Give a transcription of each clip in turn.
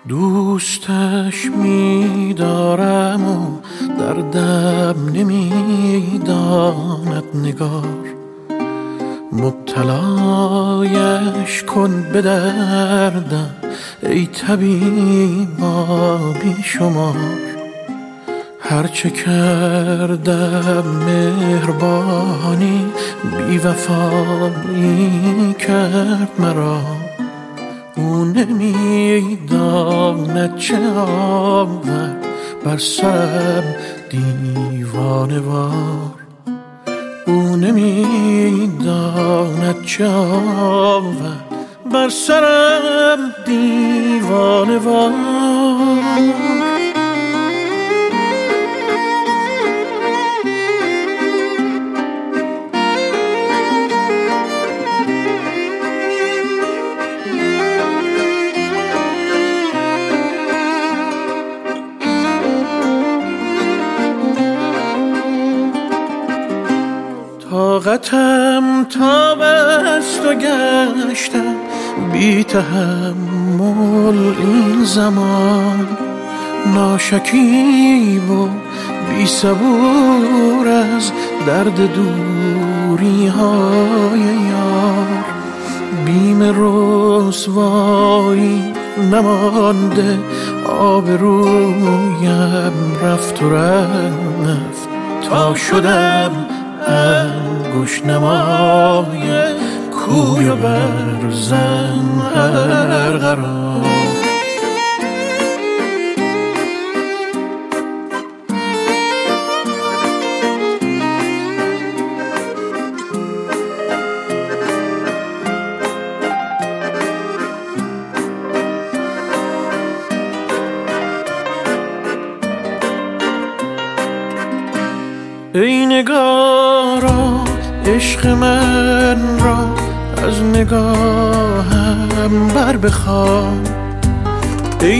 دوستش می‌دارم و دردم نمی‌داند نگار، مبتلایش کن به دردم ای طبیبا بی شمار. هرچه کردم مهربانی، بی وفایی کرد مرا. او نمی‌داند چه آورد بر سرم دیوانه وار. او نمی‌داند چه آورد بر سرم دیوانه وار. طاقتم تا بست و گشتم بی تحمل این زمان. ناشکیب و بی صبور از درد دوری های یار. بیم رسوایی نمانده، آبرویم رفت و رفت تا شدم انگشت نمای کوی و برزن هر قرار. ای نگارا عشق من را از نگاهم بر بخوان. ای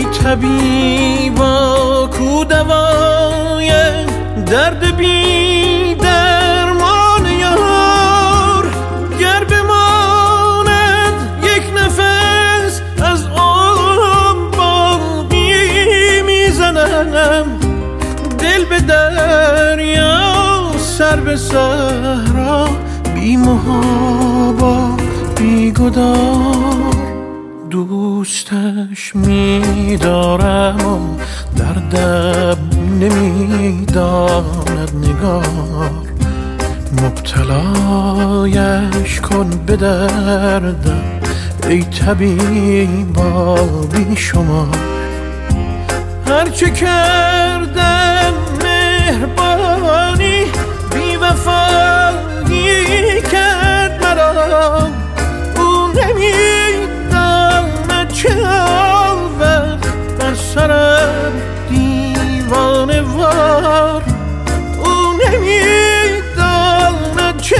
طبیبا کو دوای درد بی درمان یار. گر بماند یک نفس از عمر باقی میزنم. دل به دریا سر به صحرا، بی محابا بی گدار. دوستش می‌دارم و دردم نمی‌داند نگار. مبتلایش کن به دردم ای طبیبا بی شمار. هرچه کردم مهربانی، بی وفایی کرد مرا. او نمی‌داند چه آورد بر سرم دیوانه وار. او نمی‌داند چه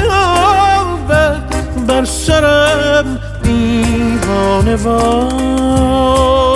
آورد بر سرم دیوانه وار.